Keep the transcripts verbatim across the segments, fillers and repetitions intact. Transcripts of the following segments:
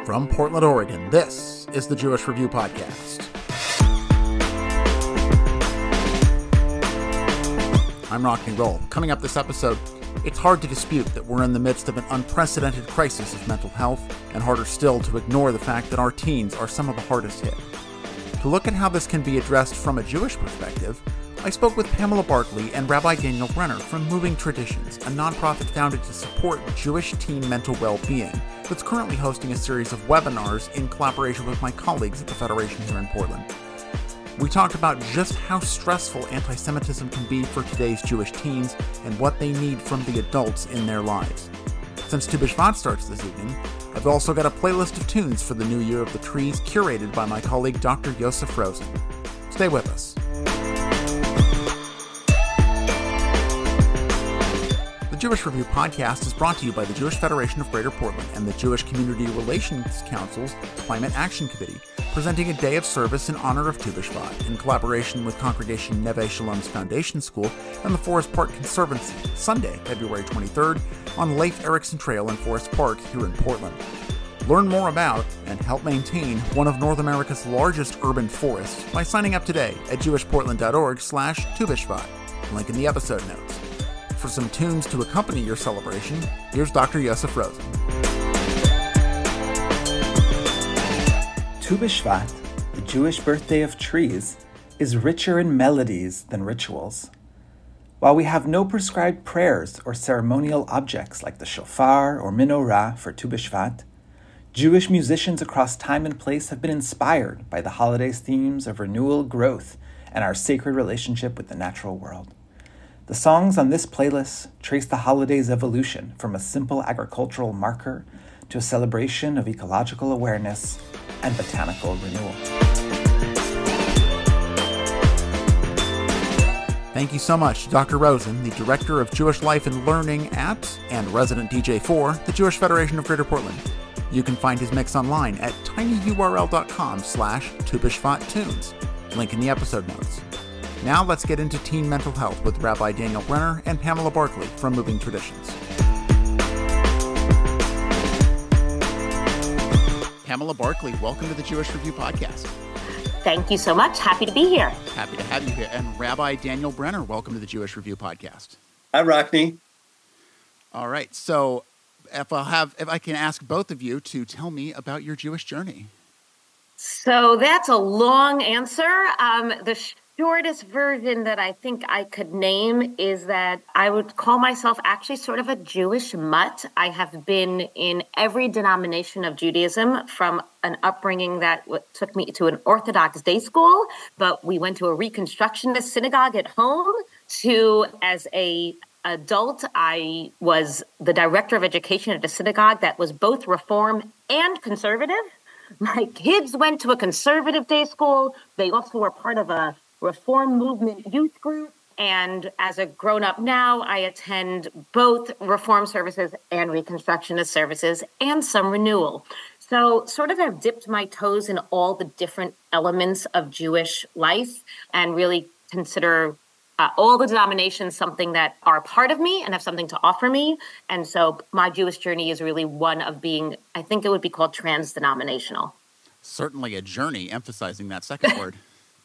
From Portland, Oregon, this is the Jewish Review Podcast. I'm Rockney Roll. Coming up this episode, it's hard to dispute that we're in the midst of an unprecedented crisis of mental health, and harder still to ignore the fact that our teens are some of the hardest hit. To look at how this can be addressed from a Jewish perspective, I spoke with Pamela Barkley and Rabbi Daniel Brenner from Moving Traditions, a nonprofit founded to support Jewish teen mental well-being that's currently hosting a series of webinars in collaboration with my colleagues at the Federation here in Portland. We talked about just how stressful anti-Semitism can be for today's Jewish teens and what they need from the adults in their lives. Since Tu B'Shvat starts this evening, I've also got a playlist of tunes for the New Year of the Trees curated by my colleague Doctor Yosef Rosen. Stay with us. The Jewish Review Podcast is brought to you by the Jewish Federation of Greater Portland and the Jewish Community Relations Council's Climate Action Committee, presenting a day of service in honor of Tu B'Shvat in collaboration with Congregation Neve Shalom's Foundation School and the Forest Park Conservancy, Sunday, February twenty-third, on Leif Erikson Trail in Forest Park here in Portland. Learn more about and help maintain one of North America's largest urban forests by signing up today at jewishportland.org slash Tu B'Shvat. Link in the episode notes. For some tunes to accompany your celebration, here's Doctor Yosef Rosen. Tu B'Shvat, the Jewish birthday of trees, is richer in melodies than rituals. While we have no prescribed prayers or ceremonial objects like the shofar or menorah for Tu B'Shvat, Jewish musicians across time and place have been inspired by the holiday's themes of renewal, growth, and our sacred relationship with the natural world. The songs on this playlist trace the holiday's evolution from a simple agricultural marker to a celebration of ecological awareness and botanical renewal. Thank you so much to Doctor Rosen, the Director of Jewish Life and Learning at, and resident D J for, the Jewish Federation of Greater Portland. You can find his mix online at tinyurl.com slash Tu B'Shvat tunes. Link in the episode notes. Now let's get into teen mental health with Rabbi Daniel Brenner and Pamela Barkley from Moving Traditions. Pamela Barkley, welcome to the Jewish Review Podcast. Thank you so much. Happy to be here. Happy to have you here. And Rabbi Daniel Brenner, welcome to the Jewish Review Podcast. Hi, Rockney. All right. So if I'll have, if I can ask both of you to tell me about your Jewish journey. So that's a long answer. Um, the shortest version that I think I could name is that I would call myself actually sort of a Jewish mutt. I have been in every denomination of Judaism, from an upbringing that w- took me to an Orthodox day school, but we went to a Reconstructionist synagogue at home, to as a adult, I was the director of education at a synagogue that was both Reform and conservative. My kids went to a conservative day school. They also were part of a Reform movement youth group. And as a grown-up now, I attend both Reform services and Reconstructionist services and some renewal. So sort of have dipped my toes in all the different elements of Jewish life and really consider uh, all the denominations something that are part of me and have something to offer me. And so my Jewish journey is really one of being, I think it would be called trans-denominational. Certainly a journey, emphasizing that second word.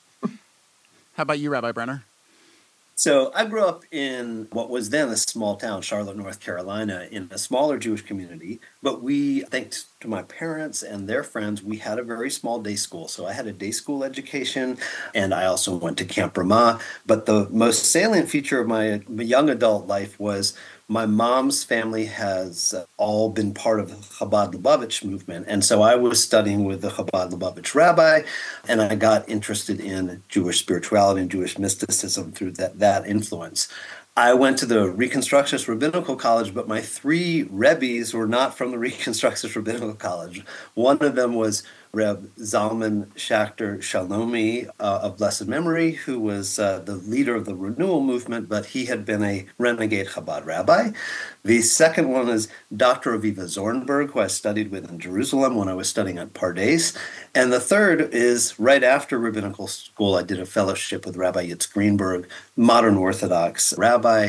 How about you, Rabbi Brenner? So I grew up in what was then a small town, Charlotte, North Carolina, in a smaller Jewish community. But we, thanks to my parents and their friends, we had a very small day school. So I had a day school education, and I also went to Camp Ramah. But the most salient feature of my young adult life was my mom's family has all been part of the Chabad Lubavitch movement. And so I was studying with the Chabad Lubavitch rabbi, and I got interested in Jewish spirituality and Jewish mysticism through that, that influence. I went to the Reconstructionist Rabbinical College, but my three Rebbes were not from the Reconstructionist Rabbinical College. One of them was Reb Zalman Schachter Shalomi uh, of blessed memory, who was uh, the leader of the renewal movement, but he had been a renegade Chabad rabbi. The second one is Doctor Aviva Zornberg, who I studied with in Jerusalem when I was studying at Pardes. And the third is right after rabbinical school, I did a fellowship with Rabbi Yitz Greenberg, modern Orthodox rabbi.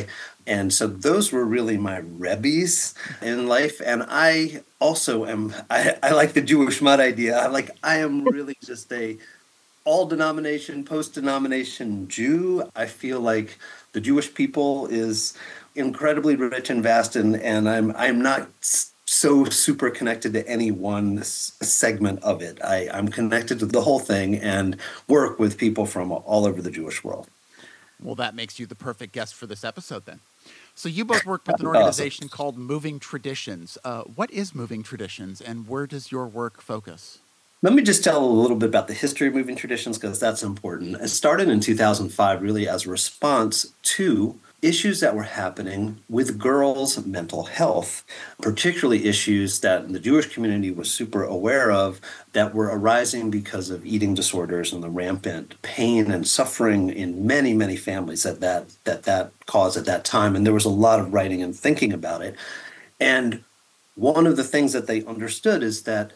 And so those were really my rebbes in life. And I also am, I, I like the Jewish mud idea. I like, I am really just a all denomination, post denomination Jew. I feel like the Jewish people is incredibly rich and vast, and, and I'm I'm not so super connected to any one segment of it. I, I'm connected to the whole thing and work with people from all over the Jewish world. Well, that makes you the perfect guest for this episode then. So you both work with an organization awesome. called Moving Traditions. Uh, what is Moving Traditions, and where does your work focus? Let me just tell a little bit about the history of Moving Traditions, because that's important. It started in two thousand five really as a response to issues that were happening with girls' mental health, particularly issues that the Jewish community was super aware of that were arising because of eating disorders and the rampant pain and suffering in many, many families that that, that, that caused at that time. And there was a lot of writing and thinking about it. And one of the things that they understood is that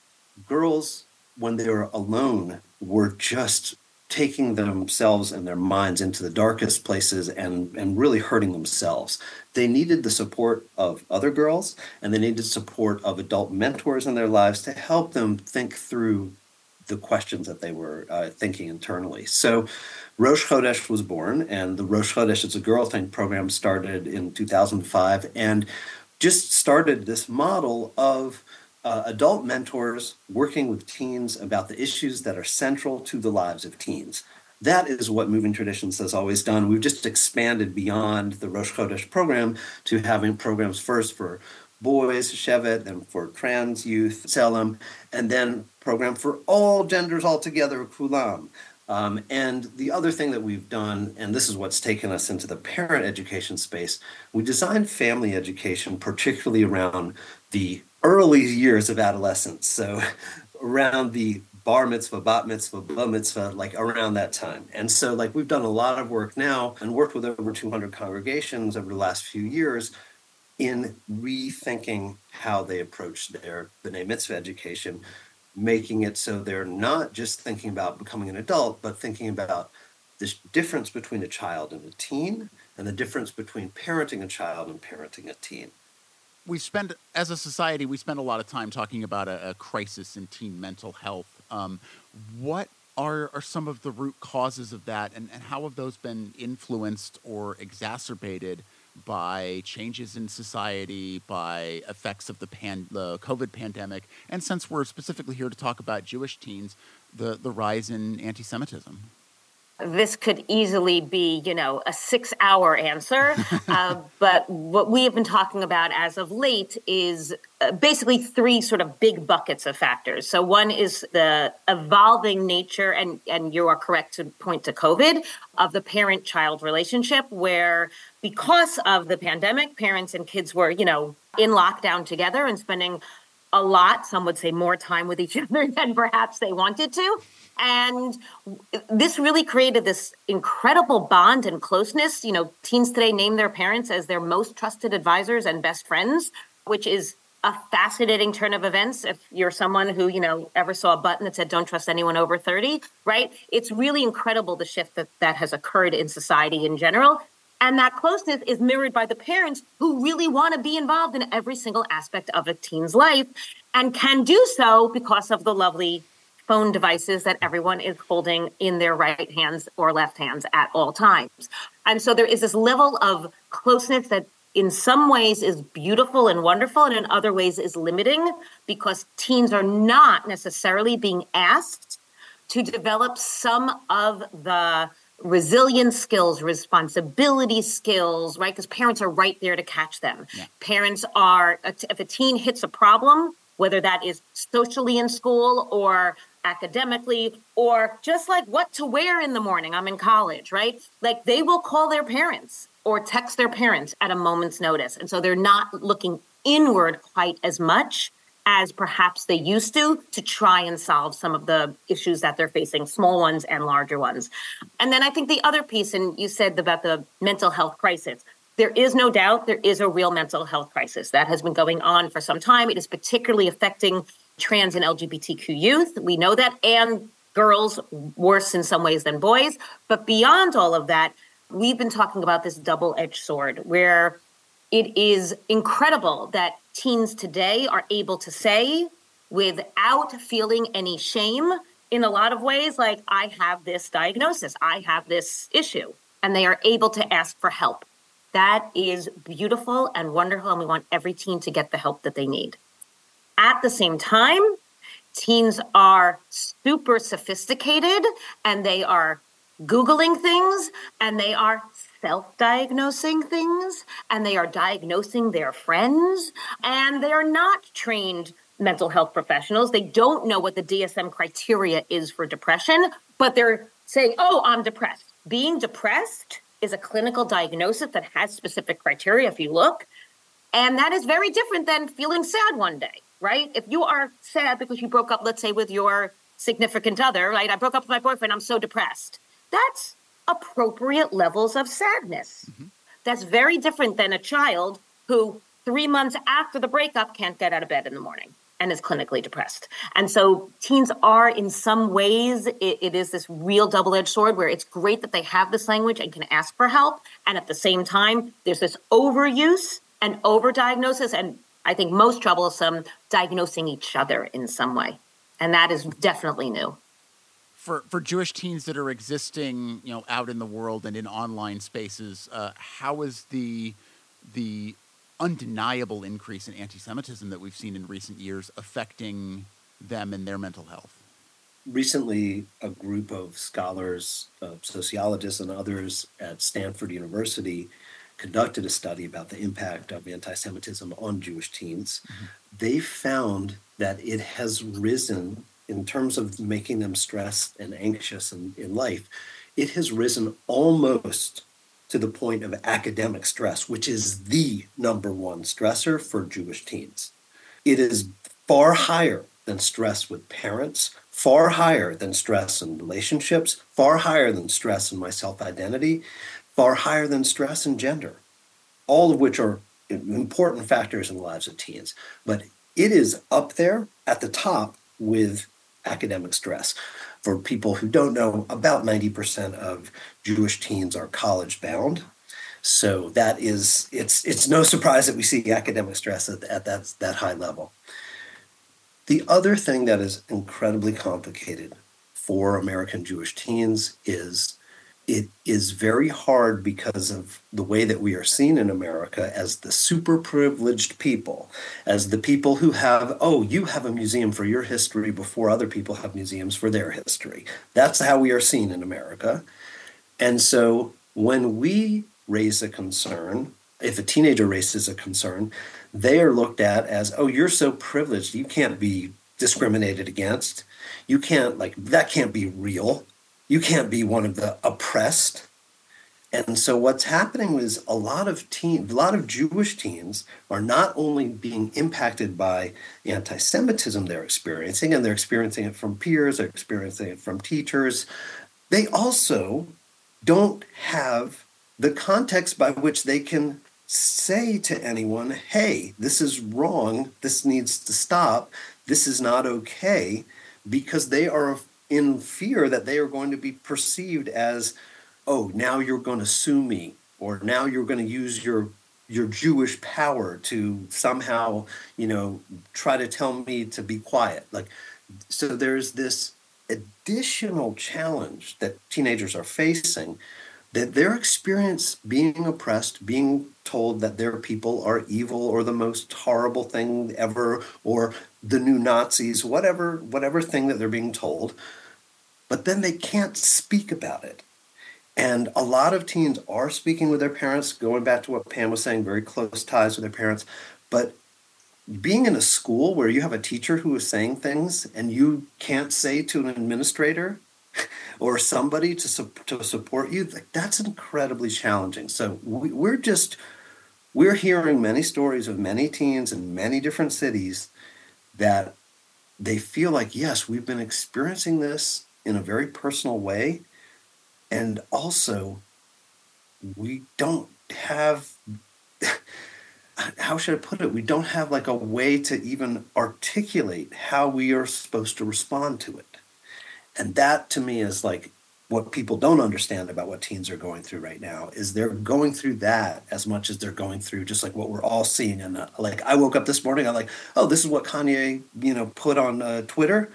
girls, when they were alone, were just taking themselves and their minds into the darkest places and, and really hurting themselves. They needed the support of other girls, and they needed support of adult mentors in their lives to help them think through the questions that they were uh, thinking internally. So Rosh Chodesh was born, and the Rosh Chodesh, it's a Girl Think program, started in two thousand five and just started this model of Uh, adult mentors working with teens about the issues that are central to the lives of teens. That is what Moving Traditions has always done. We've just expanded beyond the Rosh Chodesh program to having programs first for boys, Shevet, then for trans youth, Tselem, and then program for all genders altogether, Kulam. Um, and the other thing that we've done, and this is what's taken us into the parent education space, we designed family education, particularly around the early years of adolescence. So around the bar mitzvah, bat mitzvah, bar mitzvah, like around that time. And so like we've done a lot of work now and worked with over two hundred congregations over the last few years in rethinking how they approach their B'nai Mitzvah education, making it so they're not just thinking about becoming an adult, but thinking about this difference between a child and a teen, and the difference between parenting a child and parenting a teen. We spend, as a society, we spend a lot of time talking about a, a crisis in teen mental health. Um, what are, are some of the root causes of that, and, and how have those been influenced or exacerbated by changes in society, by effects of the, pan, the COVID pandemic, and since we're specifically here to talk about Jewish teens, the, the rise in anti-Semitism? This could easily be, you know, a six-hour answer. uh, but what we have been talking about as of late is uh, basically three sort of big buckets of factors. So one is the evolving nature, and, and you are correct to point to COVID, of the parent-child relationship, where because of the pandemic, parents and kids were, you know, in lockdown together and spending a lot, some would say more time with each other than perhaps they wanted to. And this really created this incredible bond and closeness. You know, teens today name their parents as their most trusted advisors and best friends, which is a fascinating turn of events. If you're someone who, you know, ever saw a button that said, don't trust anyone over thirty, right? It's really incredible the shift that, that has occurred in society in general. And that closeness is mirrored by the parents who really want to be involved in every single aspect of a teen's life and can do so because of the lovely phone devices that everyone is holding in their right hands or left hands at all times. And so there is this level of closeness that in some ways is beautiful and wonderful, and in other ways is limiting because teens are not necessarily being asked to develop some of the resilience skills, responsibility skills, right? Because parents are right there to catch them. Yeah. Parents are, if a teen hits a problem, whether that is socially in school or academically, or just like what to wear in the morning. I'm in college, right? Like they will call their parents or text their parents at a moment's notice. And so they're not looking inward quite as much as perhaps they used to, to try and solve some of the issues that they're facing, small ones and larger ones. And then I think the other piece, and you said about the mental health crisis, there is no doubt there is a real mental health crisis that has been going on for some time. It is particularly affecting trans and L G B T Q youth. We know that, and girls worse in some ways than boys. But beyond all of that, we've been talking about this double-edged sword where it is incredible that teens today are able to say without feeling any shame in a lot of ways, like, I have this diagnosis, I have this issue, and they are able to ask for help. That is beautiful and wonderful, and we want every teen to get the help that they need. At the same time, teens are super sophisticated, and they are Googling things, and they are self-diagnosing things, and they are diagnosing their friends, and they are not trained mental health professionals. They don't know what the D S M criteria is for depression, but they're saying, oh, I'm depressed. Being depressed is a clinical diagnosis that has specific criteria if you look, and that is very different than feeling sad one day, right? If you are sad because you broke up, let's say, with your significant other, right? I broke up with my boyfriend, I'm so depressed. That's appropriate levels of sadness. Mm-hmm. That's very different than a child who three months after the breakup can't get out of bed in the morning and is clinically depressed. And so teens are, in some ways, it, it is this real double-edged sword where it's great that they have this language and can ask for help. And at the same time, there's this overuse and overdiagnosis, and I think most troublesome, diagnosing each other in some way. And that is definitely new. For for Jewish teens that are existing, you know, out in the world and in online spaces, uh, how is the the undeniable increase in anti-Semitism that we've seen in recent years affecting them and their mental health? Recently, a group of scholars, uh, sociologists and others at Stanford University conducted a study about the impact of anti-Semitism on Jewish teens. Mm-hmm. They found that it has risen in terms of making them stressed and anxious in, in life. It has risen almost to the point of academic stress, which is the number one stressor for Jewish teens. It is far higher than stress with parents, far higher than stress in relationships, far higher than stress in my self-identity, far higher than stress in gender, all of which are important factors in the lives of teens. But it is up there at the top with academic stress. For people who don't know, about ninety percent of Jewish teens are college bound. So that is, it's it's no surprise that we see academic stress at, at that, that high level. The other thing that is incredibly complicated for American Jewish teens is it is very hard because of the way that we are seen in America as the super privileged people, as the people who have, oh, you have a museum for your history before other people have museums for their history. That's how we are seen in America. And so when we raise a concern, if a teenager raises a concern, they are looked at as, oh, you're so privileged, you can't be discriminated against. You can't, like, that can't be real. You can't be one of the oppressed. And so what's happening is a lot of teen, a lot of Jewish teens are not only being impacted by the anti-Semitism they're experiencing, and they're experiencing it from peers, they're experiencing it from teachers. They also don't have the context by which they can say to anyone, hey, this is wrong, this needs to stop, this is not okay, because they are in fear that they are going to be perceived as, oh, now you're going to sue me, or now you're going to use your your Jewish power to somehow, you know, try to tell me to be quiet. Like, so there's this additional challenge that teenagers are facing, that their experience being oppressed, being told that their people are evil or the most horrible thing ever, or the new Nazis, whatever, whatever thing that they're being told, but then they can't speak about it. And a lot of teens are speaking with their parents, going back to what Pam was saying, very close ties with their parents. But being in a school where you have a teacher who is saying things and you can't say to an administrator or somebody to, su- to support you, like, that's incredibly challenging. So we, we're just, we're hearing many stories of many teens in many different cities that they feel like, yes, we've been experiencing this in a very personal way. And also, we don't have, how should I put it? We don't have like a way to even articulate how we are supposed to respond to it. And that to me is like what people don't understand about what teens are going through right now is they're going through that as much as they're going through just like what we're all seeing. And uh, like, I woke up this morning, I'm like, oh, this is what Kanye, you know, put on uh, Twitter.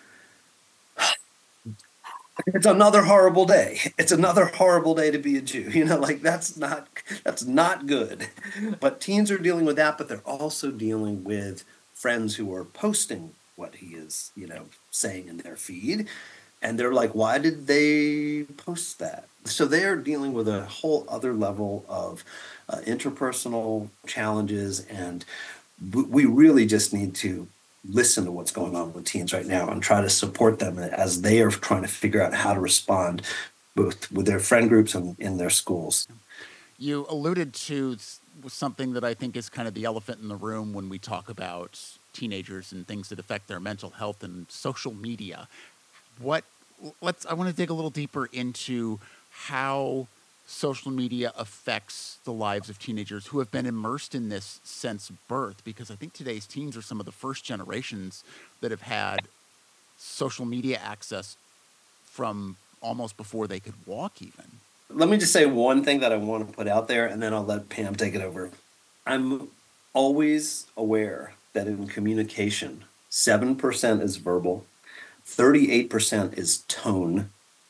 It's another horrible day. It's another horrible day to be a Jew. You know, like that's not, that's not good. But teens are dealing with that, but they're also dealing with friends who are posting what he is, you know, saying in their feed. And they're like, why did they post that? So they are dealing with a whole other level of uh, interpersonal challenges. And w- we really just need to listen to what's going on with teens right now and try to support them as they are trying to figure out how to respond both with their friend groups and in their schools. You alluded to something that I think is kind of the elephant in the room when we talk about teenagers and things that affect their mental health and social media. What let's I want to dig a little deeper into how social media affects the lives of teenagers who have been immersed in this since birth, because I think today's teens are some of the first generations that have had social media access from almost before they could walk even. Let me just say one thing that I want to put out there, and then I'll let Pam take it over. I'm always aware that in communication, seven percent is verbal, thirty-eight percent is tone,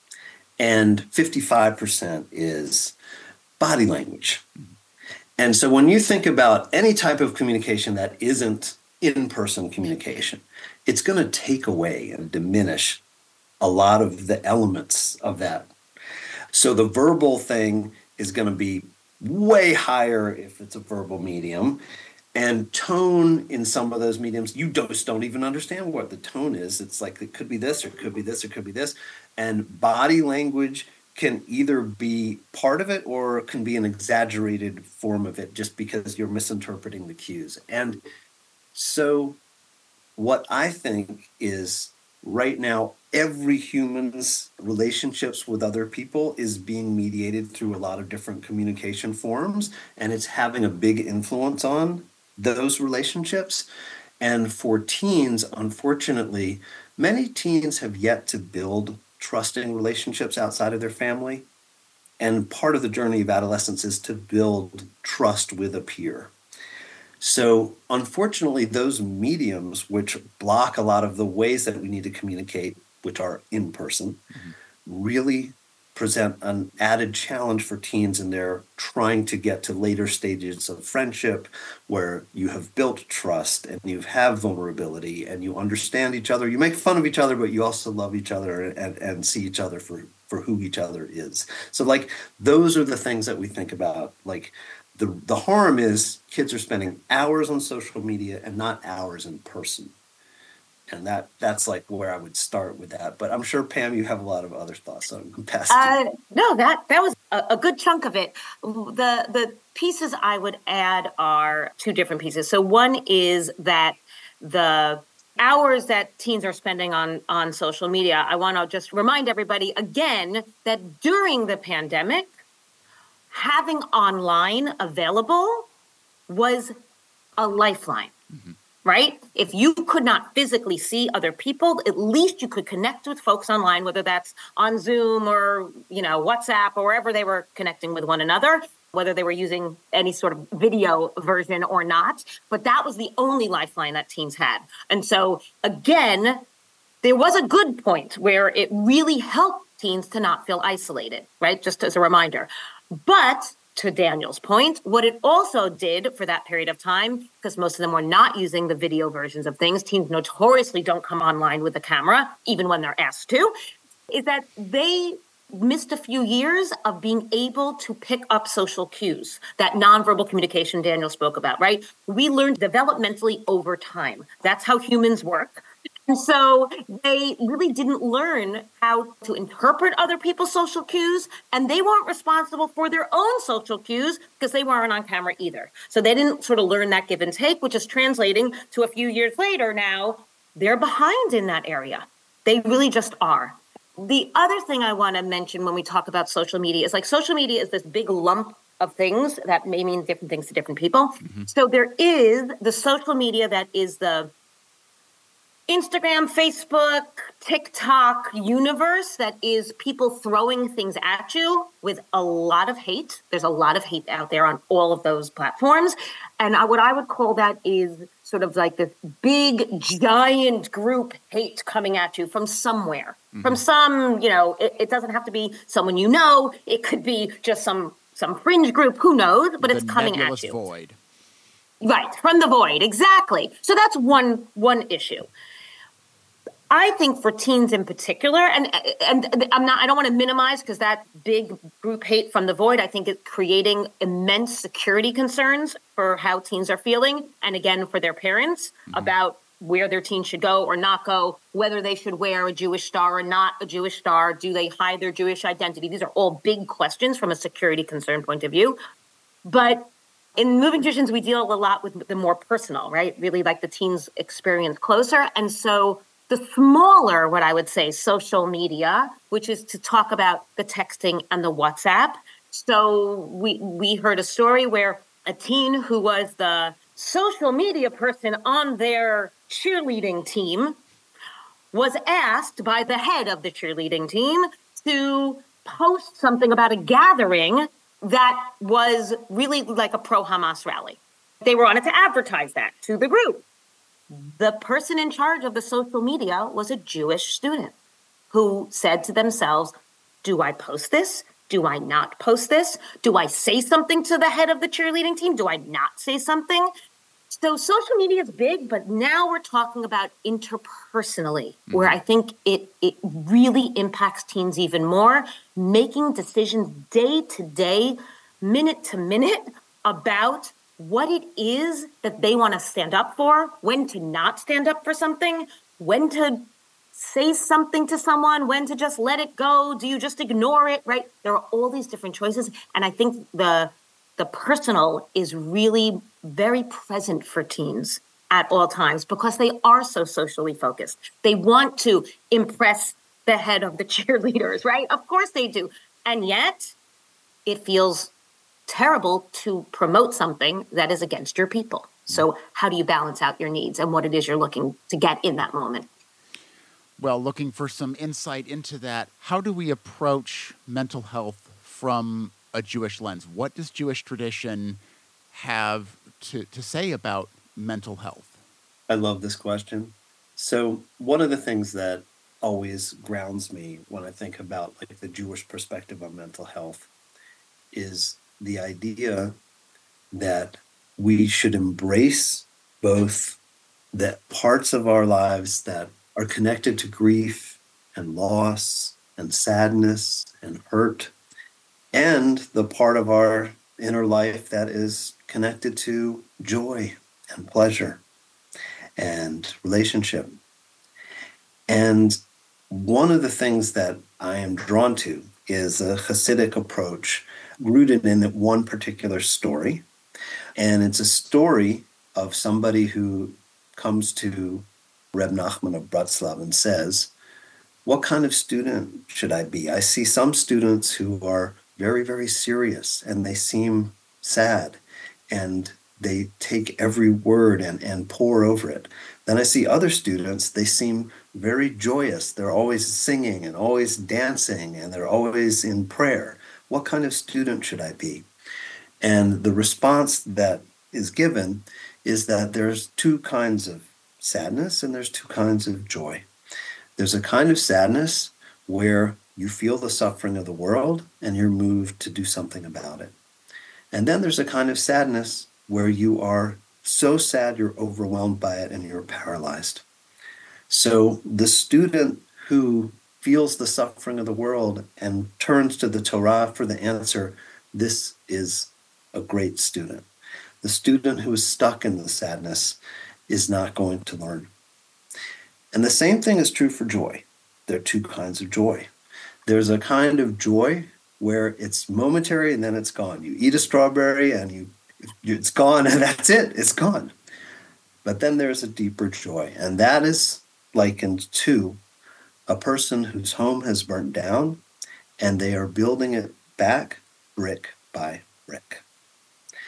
and fifty-five percent is body language. And so when you think about any type of communication that isn't in-person communication, it's going to take away and diminish a lot of the elements of that. So the verbal thing is going to be way higher if it's a verbal medium. And tone in some of those mediums, you just don't even understand what the tone is. It's like it could be this, or it could be this, or it could be this. And body language can either be part of it or it can be an exaggerated form of it just because you're misinterpreting the cues. And so what I think is right now, every human's relationships with other people is being mediated through a lot of different communication forms, and it's having a big influence on those relationships. And for teens, unfortunately, many teens have yet to build trusting relationships outside of their family. And part of the journey of adolescence is to build trust with a peer. So unfortunately, those mediums, which block a lot of the ways that we need to communicate, which are in person, mm-hmm. really present an added challenge for teens in their trying to get to later stages of friendship where you have built trust and you have vulnerability and you understand each other. You make fun of each other, but you also love each other and, and see each other for, for who each other is. So like those are the things that we think about. Like the, the harm is kids are spending hours on social media and not hours in person. And that that's like where I would start with that. But I'm sure, Pam, you have a lot of other thoughts. So I'm passing. Uh, no, that that was a, a good chunk of it. The the pieces I would add are two different pieces. So one is that the hours that teens are spending on, on social media, I want to just remind everybody again that during the pandemic, having online available was a lifeline. Mm-hmm. Right? If you could not physically see other people, at least you could connect with folks online, whether that's on Zoom or, you know, WhatsApp or wherever they were connecting with one another, whether they were using any sort of video version or not. But that was the only lifeline that teens had. And so, again, there was a good point where it really helped teens to not feel isolated, right? Just as a reminder. But to Daniel's point, what it also did for that period of time, because most of them were not using the video versions of things, teens notoriously don't come online with a camera, even when they're asked to, is that they missed a few years of being able to pick up social cues, that nonverbal communication Daniel spoke about, right? We learned developmentally over time. That's how humans work. And so they really didn't learn how to interpret other people's social cues, and they weren't responsible for their own social cues because they weren't on camera either. So they didn't sort of learn that give and take, which is translating to a few years later now, they're behind in that area. They really just are. The other thing I want to mention when we talk about social media is like social media is this big lump of things that may mean different things to different people. Mm-hmm. So there is the social media that is the Instagram, Facebook, TikTok universe that is people throwing things at you with a lot of hate. There's a lot of hate out there on all of those platforms. And I, what I would call that is sort of like this big, giant group hate coming at you from somewhere. Mm-hmm. From some, you know, it, it doesn't have to be someone you know. It could be just some some fringe group, who knows, but the it's coming at you. Void. Right, from the void, exactly. So that's one one issue. I think for teens in particular, and and I'm not, I don't want to minimize because that big group hate from the void, I think it's creating immense security concerns for how teens are feeling, and again for their parents mm-hmm. about where their teen should go or not go, whether they should wear a Jewish star or not a Jewish star, do they hide their Jewish identity? These are all big questions from a security concern point of view. But in Moving Traditions, we deal a lot with the more personal, right? Really like the teens experience closer. And so the smaller, what I would say, social media, which is to talk about the texting and the WhatsApp. So we we heard a story where a teen who was the social media person on their cheerleading team was asked by the head of the cheerleading team to post something about a gathering that was really like a pro-Hamas rally. They wanted to advertise that to the group. The person in charge of the social media was a Jewish student who said to themselves, do I post this? Do I not post this? Do I say something to the head of the cheerleading team? Do I not say something? So social media is big, but now we're talking about interpersonally, mm-hmm. where I think it it really impacts teens even more, making decisions day to day, minute to minute about what it is that they want to stand up for, when to not stand up for something, when to say something to someone, when to just let it go. Do you just ignore it, right? There are all these different choices. And I think the the personal is really very present for teens at all times because they are so socially focused. They want to impress the head of the cheerleaders, right? Of course they do. And yet it feels terrible to promote something that is against your people. So how do you balance out your needs and what it is you're looking to get in that moment? Well, looking for some insight into that, how do we approach mental health from a Jewish lens? What does Jewish tradition have to, to say about mental health? I love this question. So one of the things that always grounds me when I think about like the Jewish perspective on mental health is the idea that we should embrace both the parts of our lives that are connected to grief and loss and sadness and hurt, and the part of our inner life that is connected to joy and pleasure and relationship. And one of the things that I am drawn to is a Hasidic approach rooted in one particular story. And it's a story of somebody who comes to Reb Nachman of Bratslav and says, what kind of student should I be? I see some students who are very, very serious and they seem sad and they take every word and, and pour over it. Then I see other students, they seem very joyous. They're always singing and always dancing and they're always in prayer. What kind of student should I be? And the response that is given is that there's two kinds of sadness and there's two kinds of joy. There's a kind of sadness where you feel the suffering of the world and you're moved to do something about it. And then there's a kind of sadness where you are so sad you're overwhelmed by it and you're paralyzed. So the student who feels the suffering of the world and turns to the Torah for the answer, this is a great student. The student who is stuck in the sadness is not going to learn. And the same thing is true for joy. There are two kinds of joy. There's a kind of joy where it's momentary and then it's gone. You eat a strawberry and you it's gone and that's it. It's gone. But then there's a deeper joy. And that is likened to a person whose home has burnt down and they are building it back brick by brick.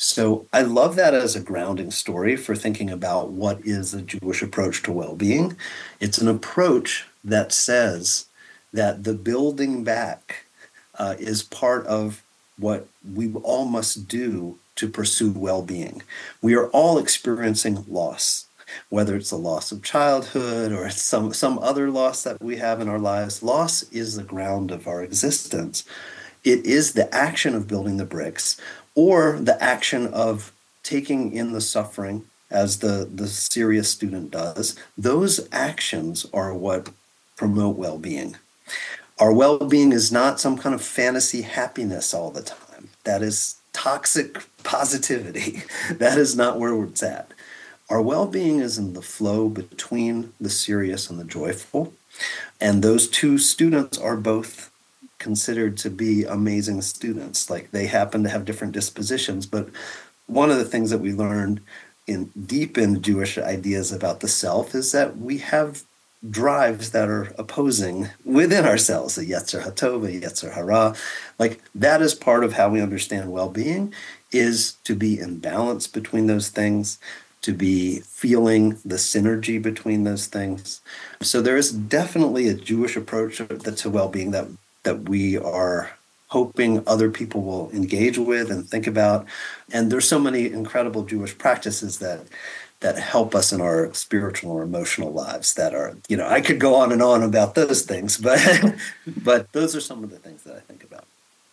So I love that as a grounding story for thinking about what is a Jewish approach to well-being. It's an approach that says that the building back uh, is part of what we all must do to pursue well-being. We are all experiencing loss, whether it's the loss of childhood or it's some, some other loss that we have in our lives. Loss is the ground of our existence. It is the action of building the bricks or the action of taking in the suffering as the, the serious student does. Those actions are what promote well-being. Our well-being is not some kind of fantasy happiness all the time. That is toxic positivity. That is not where it's at. Our well-being is in the flow between the serious and the joyful. And those two students are both considered to be amazing students. Like, they happen to have different dispositions. But one of the things that we learned in deep in Jewish ideas about the self is that we have drives that are opposing within ourselves, the Yetzer HaTov, the Yetzer Hara. Like, that is part of how we understand well-being, is to be in balance between those things, to be feeling the synergy between those things. So there is definitely a Jewish approach to well-being that that we are hoping other people will engage with and think about. And there's so many incredible Jewish practices that that help us in our spiritual or emotional lives that are, you know, I could go on and on about those things, but but those are some of the things that I think about.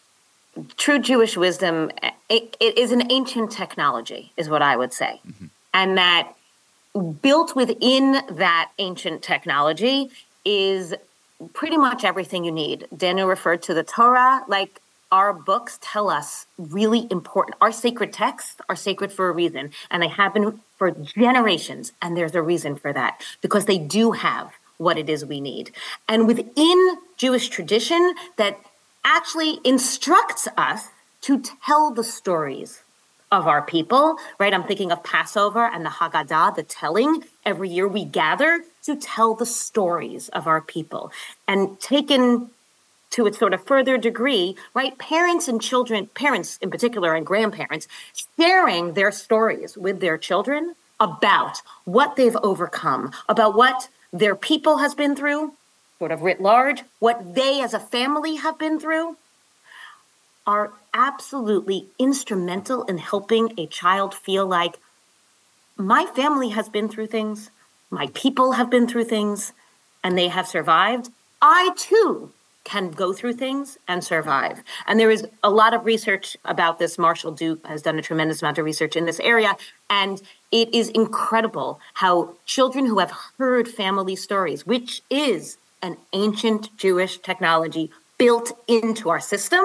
True Jewish wisdom, it, it is an ancient technology, is what I would say. Mm-hmm. And that built within that ancient technology is pretty much everything you need. Daniel referred to the Torah. Like, our books tell us really important, our sacred texts are sacred for a reason, and they have been for generations, and there's a reason for that, because they do have what it is we need. And within Jewish tradition, that actually instructs us to tell the stories of our people, right? I'm thinking of Passover and the Haggadah, the telling. Every year we gather to tell the stories of our people. And taken to its sort of further degree, right? Parents and children, parents in particular and grandparents, sharing their stories with their children about what they've overcome, about what their people has been through, sort of writ large, what they as a family have been through, are absolutely instrumental in helping a child feel like, my family has been through things, my people have been through things, and they have survived. I too can go through things and survive. And there is a lot of research about this. Marshall Duke has done a tremendous amount of research in this area. And it is incredible how children who have heard family stories, which is an ancient Jewish technology built into our system,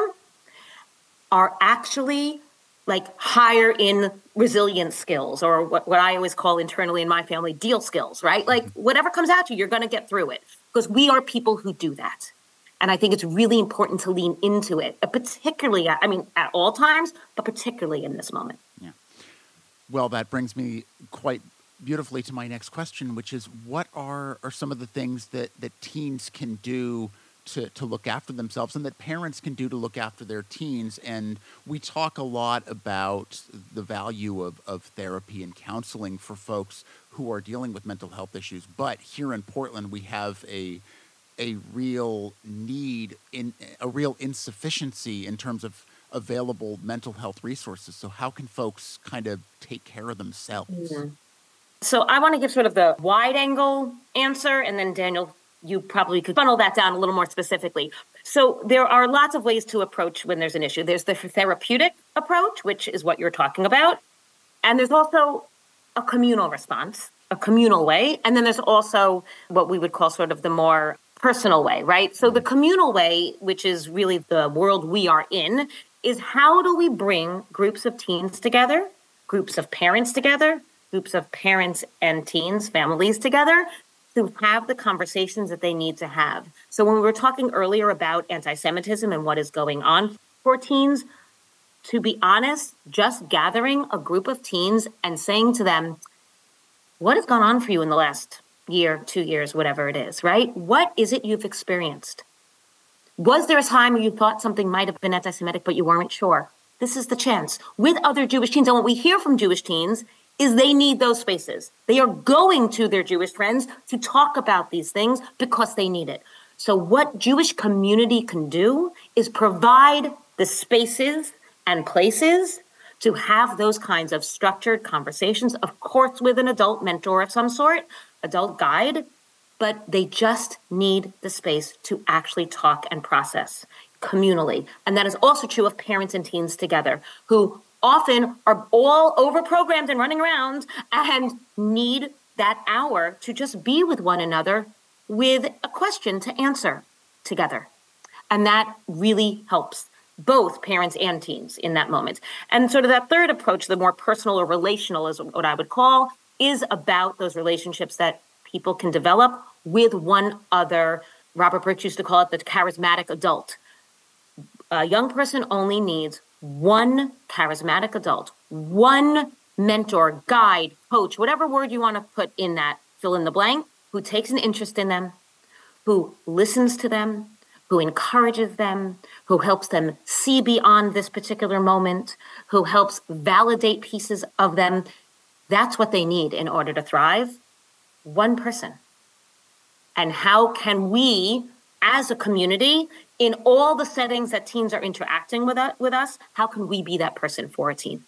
are actually like higher in resilience skills, or what, what I always call internally in my family, deal skills, right? Like, whatever comes at you, you're going to get through it, because we are people who do that. And I think it's really important to lean into it, particularly, I mean, at all times, but particularly in this moment. Yeah. Well, that brings me quite beautifully to my next question, which is, what are, are some of the things that, that teens can do to, to look after themselves, and that parents can do to look after their teens? And we talk a lot about the value of, of therapy and counseling for folks who are dealing with mental health issues. But here in Portland, we have a a real need, in a real insufficiency in terms of available mental health resources. So how can folks kind of take care of themselves? Mm-hmm. So I want to give sort of the wide angle answer, and then Daniel, you probably could funnel that down a little more specifically. So there are lots of ways to approach when there's an issue. There's the therapeutic approach, which is what you're talking about. And there's also a communal response, a communal way. And then there's also what we would call sort of the more personal way, right? So the communal way, which is really the world we are in, is how do we bring groups of teens together, groups of parents together, groups of parents and teens, families together, to have the conversations that they need to have. So when we were talking earlier about anti-Semitism and what is going on for teens, to be honest, just gathering a group of teens and saying to them, what has gone on for you in the last year, two years, whatever it is, right? What is it you've experienced? Was there a time where you thought something might have been anti-Semitic, but you weren't sure? This is the chance with other Jewish teens. And what we hear from Jewish teens is they need those spaces. They are going to their Jewish friends to talk about these things because they need it. So what Jewish community can do is provide the spaces and places to have those kinds of structured conversations, of course, with an adult mentor of some sort, adult guide, but they just need the space to actually talk and process communally. And that is also true of parents and teens together, who often are all over-programmed and running around and need that hour to just be with one another with a question to answer together. And that really helps both parents and teens in that moment. And sort of that third approach, the more personal or relational is what I would call, is about those relationships that people can develop with one other. Robert Birch used to call it the charismatic adult. A young person only needs one charismatic adult, one mentor, guide, coach, whatever word you want to put in that, fill in the blank, who takes an interest in them, who listens to them, who encourages them, who helps them see beyond this particular moment, who helps validate pieces of them. That's what they need in order to thrive. One person. And how can we, as a community, in all the settings that teens are interacting with us, with us, how can we be that person for a teen?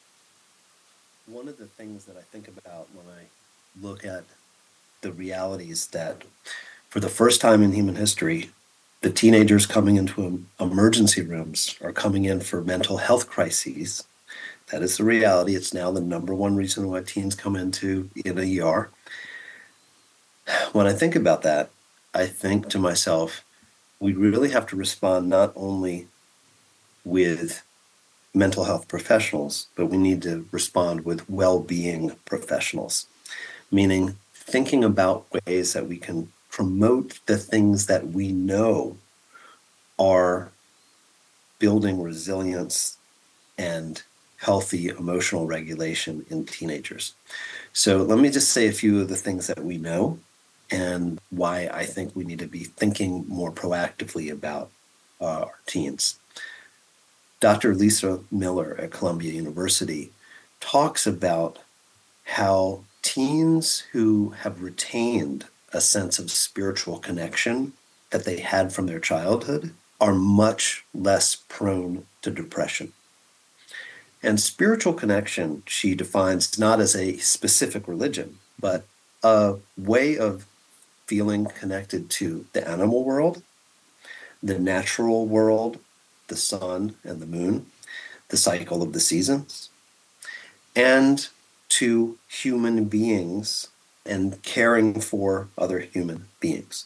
One of the things that I think about when I look at the realities that for the first time in human history, the teenagers coming into emergency rooms are coming in for mental health crises. That is the reality. It's now the number one reason why teens come into an E R. When I think about that, I think to myself, we really have to respond not only with mental health professionals, but we need to respond with well-being professionals, meaning thinking about ways that we can promote the things that we know are building resilience and healthy emotional regulation in teenagers. So let me just say a few of the things that we know and why I think we need to be thinking more proactively about uh, our teens. Doctor Lisa Miller at Columbia University talks about how teens who have retained a sense of spiritual connection that they had from their childhood are much less prone to depression. And spiritual connection, she defines not as a specific religion, but a way of feeling connected to the animal world, the natural world, the sun and the moon, the cycle of the seasons, and to human beings and caring for other human beings.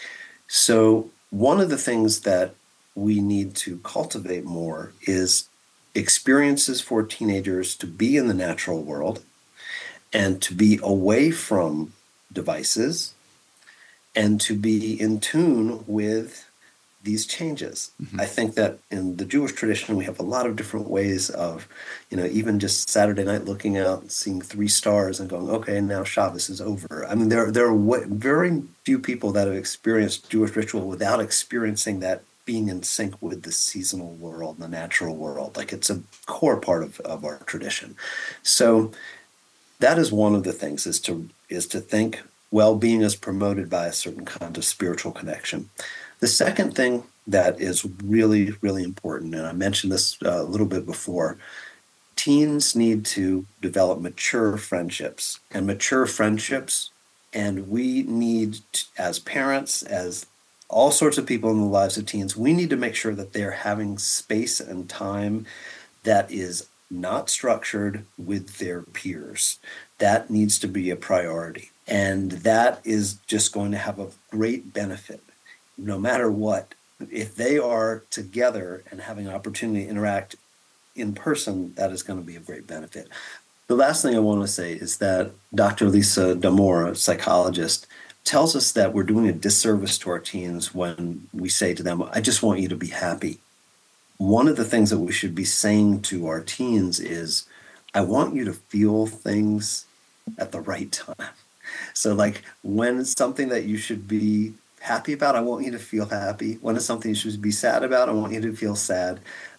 So one of the things that we need to cultivate more is experiences for teenagers to be in the natural world and to be away from devices and to be in tune with these changes. Mm-hmm. I think that in the Jewish tradition, we have a lot of different ways of, you know, even just Saturday night looking out and seeing three stars and going, okay, now Shabbos is over. I mean, there, there are w- very few people that have experienced Jewish ritual without experiencing that being in sync with the seasonal world and the natural world. Like it's a core part of, of our tradition. So that is one of the things is to is to think well-being is promoted by a certain kind of spiritual connection. The second thing that is really, really important, and I mentioned this a little bit before, teens need to develop mature friendships and mature friendships. And we need, to, as parents, as all sorts of people in the lives of teens, we need to make sure that they're having space and time that is not structured with their peers. That needs to be a priority. And that is just going to have a great benefit, no matter what. If they are together and having an opportunity to interact in person, that is going to be a great benefit. The last thing I want to say is that Doctor Lisa Damour, a psychologist, tells us that we're doing a disservice to our teens when we say to them, I just want you to be happy. One of the things that we should be saying to our teens is, I want you to feel things at the right time. So like when it's something that you should be happy about, I want you to feel happy. When it's something you should be sad about, I want you to feel sad.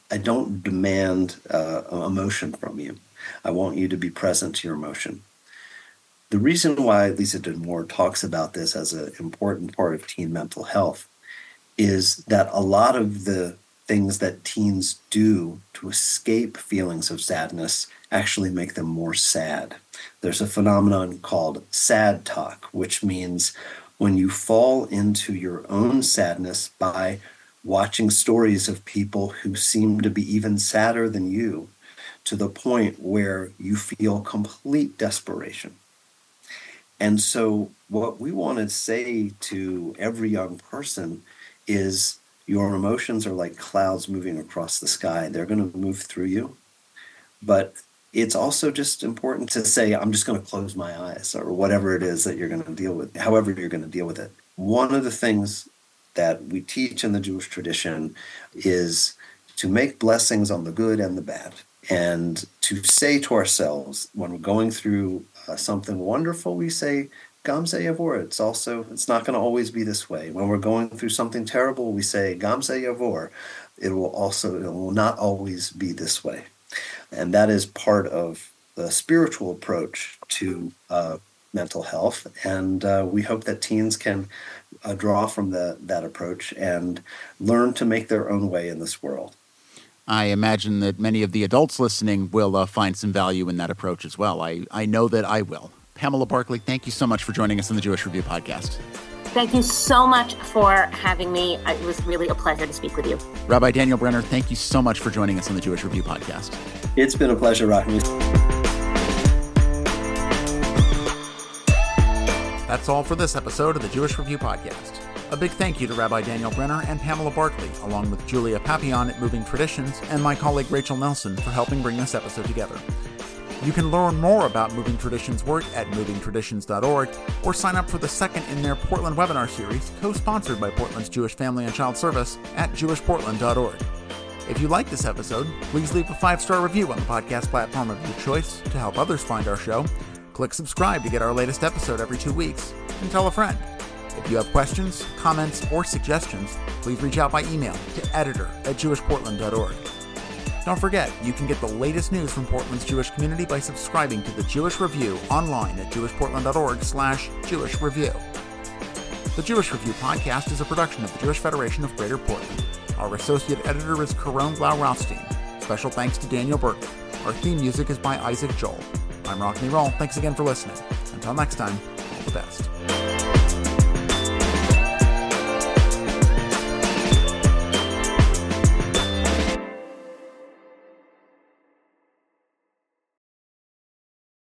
I don't demand uh, emotion from you. I want you to be present to your emotion. The reason why Lisa Dunmore talks about this as an important part of teen mental health is that a lot of the things that teens do to escape feelings of sadness actually make them more sad. There's a phenomenon called sad talk, which means when you fall into your own sadness by watching stories of people who seem to be even sadder than you, to the point where you feel complete desperation. And so what we want to say to every young person is your emotions are like clouds moving across the sky. They're going to move through you. But it's also just important to say, I'm just going to close my eyes, or whatever it is that you're going to deal with, however you're going to deal with it. One of the things that we teach in the Jewish tradition is to make blessings on the good and the bad, and to say to ourselves when we're going through uh, something wonderful, we say, Gam ze yavor. It's also, it's not going to always be this way. When we're going through something terrible, we say, Gam ze yavor. It will also, it will not always be this way. And that is part of the spiritual approach to uh, mental health. And uh, we hope that teens can uh, draw from the, that approach and learn to make their own way in this world. I imagine that many of the adults listening will uh, find some value in that approach as well. I, I know that I will. Pamela Barkley, thank you so much for joining us on the Jewish Review podcast. Thank you so much for having me. It was really a pleasure to speak with you. Rabbi Daniel Brenner, thank you so much for joining us on the Jewish Review podcast. It's been a pleasure, Rockne. That's all for this episode of the Jewish Review podcast. A big thank you to Rabbi Daniel Brenner and Pamela Barkley, along with Julia Papillon at Moving Traditions and my colleague Rachel Nelson for helping bring this episode together. You can learn more about Moving Traditions' work at moving traditions dot org or sign up for the second in their Portland webinar series, co-sponsored by Portland's Jewish Family and Child Service at jewish portland dot org. If you like this episode, please leave a five-star review on the podcast platform of your choice to help others find our show. Click subscribe to get our latest episode every two weeks, and tell a friend. If you have questions, comments, or suggestions, please reach out by email to editor at jewish portland dot org. Don't forget, you can get the latest news from Portland's Jewish community by subscribing to the Jewish Review online at jewish portland dot org slash Jewish Review. The Jewish Review podcast is a production of the Jewish Federation of Greater Portland. Our associate editor is Karon Blau-Rothstein. Special thanks to Daniel Berkeley. Our theme music is by Isaac Joel. I'm Rockne Roll. Thanks again for listening. Until next time, all the best.